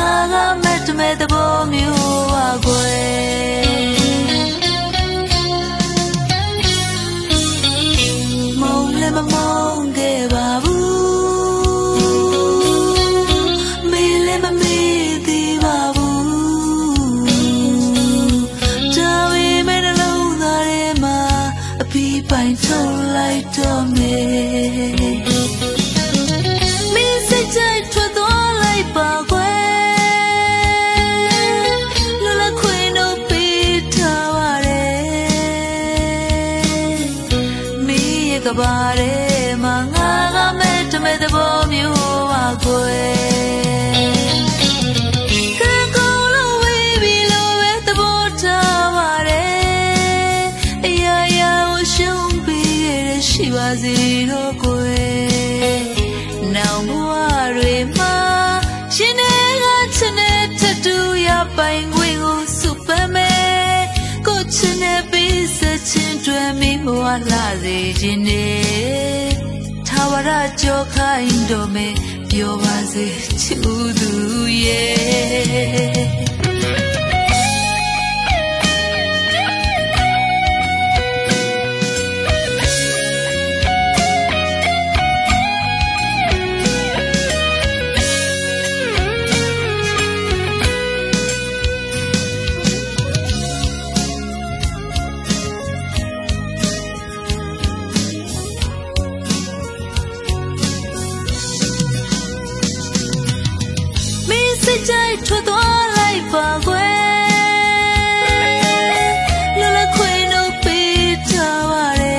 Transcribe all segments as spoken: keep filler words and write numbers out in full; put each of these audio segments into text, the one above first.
ကမဲ့တမဲ့သဘောမျိုးပါကွယ်မုံလည်းမမုံခဲ့ပါဘူးမေးလည်းမမေးသေးပါဘူးဒါပေမဲ့နှလုံးသားထဲမှာအပီးပိုင်ထုတ်လိုက်တော့မယ်ကဘာရဲမငါကမဲ့တမဲ့သဘောမျိုးပါကွယ်ကံကောင်းလို့ဝေးပြီးလို့ပဲသဘောထားပါတယ်အရာရာကိုရှုံးပြီးရရှိပါစေတော့ကွယ်နောင်ဘဝတွေမှာရှင်တွေကချစ်တဲ့ထတူရပိုင်ခွင့်ကိုစုပမ်းမယ်ကိုချစ်တဲ့ပေးစချင်တွယ်မိဘဝလာစေခြင်းနဲ့ထာဝရကြောခိုင်းတော်မယ်ပြောပါစေချူသူရဲ့ใจทั่วตัวไล่ป่าเว้ลละควยโนปีทาวาเร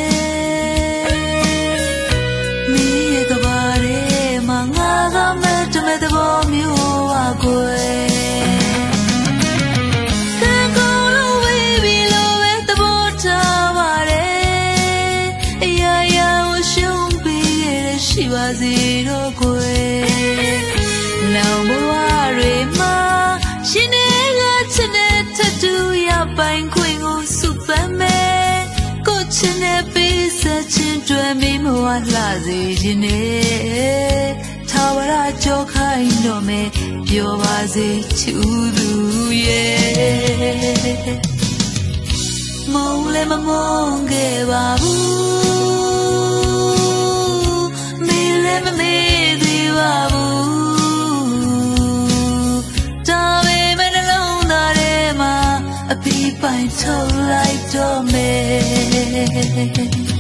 มีกะบาเรมางากะเมตเมตบ่မျိုးပါကွယ်ကံကောင်းလို့ဝေးပြီးလို့ပဲသဘောထားပါတယ်အရာရာကိုရှုံးပြီးရရှိပါစေတော့ကွယ်နောင်ဘဝတွေမှာရှင်တွေကချစ်တဲ့ထတူရပိုင်ခွင့်ကိုစုပမ်းမယ်ကိုချစ်တဲ့ပေးဆက်ချင်းတွယ်မိမဝလှစေခြင်းနဲ့ထာဝရကြောခိုင်းတော်မယ်ပြောပါစေချူသူရဲ့မုံလည်းမမုံခဲ့ပါဘူးမေးလည်းမမေးသေးပါဘူးအပီးပိုင်ထုတ်လိုက်တော့မယ်